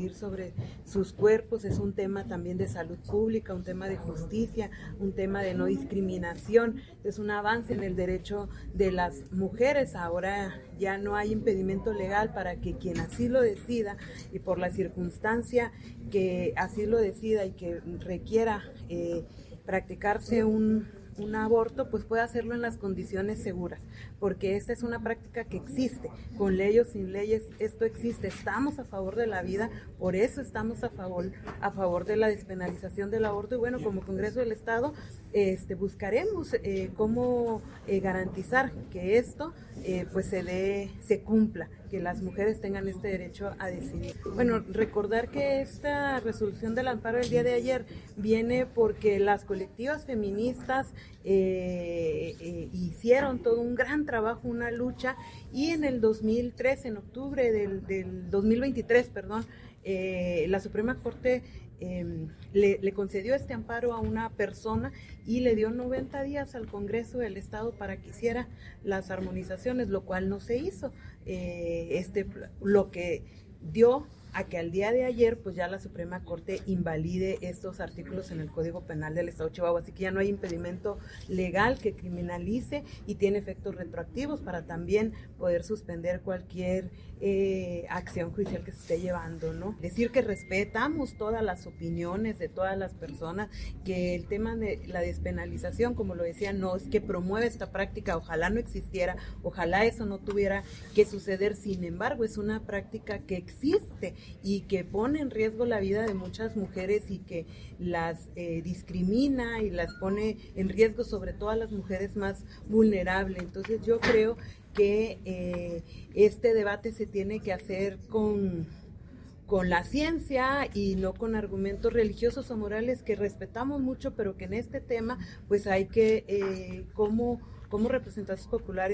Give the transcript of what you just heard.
decidir sobre sus cuerpos, es un tema también de salud pública, un tema de justicia, un tema de no discriminación, es un avance en el derecho de las mujeres. Ahora ya no hay impedimento legal para que quien así lo decida y por la circunstancia que así lo decida y que requiera practicarse un aborto, pues puede hacerlo en las condiciones seguras, porque esta es una práctica que existe, con ley o sin leyes, esto existe. Estamos a favor de la vida, por eso estamos a favor de la despenalización del aborto, y bueno, como Congreso del Estado buscaremos cómo garantizar que esto pues se cumpla, que las mujeres tengan este derecho a decidir. Bueno, recordar que esta resolución del amparo del día de ayer viene porque las colectivas feministas hicieron todo un gran trabajo, una lucha, y en el 2003, en octubre del 2023, la Suprema Corte le concedió este amparo a una persona y le dio 90 días al Congreso del Estado para que hiciera las armonizaciones, lo cual no se hizo, lo que dio a que al día de ayer pues ya la Suprema Corte invalide estos artículos en el Código Penal del Estado de Chihuahua, así que ya no hay impedimento legal que criminalice y tiene efectos retroactivos para también poder suspender cualquier acción judicial que se esté llevando, ¿no? Decir que respetamos todas las opiniones de todas las personas, que el tema de la despenalización, como lo decía, no es que promueve esta práctica, ojalá no existiera, ojalá eso no tuviera que suceder, sin embargo es una práctica que existe y que pone en riesgo la vida de muchas mujeres y que las discrimina y las pone en riesgo, sobre todo a las mujeres más vulnerables. Entonces yo creo que este debate se tiene que hacer con la ciencia y no con argumentos religiosos o morales que respetamos mucho, pero que en este tema pues hay que como representantes populares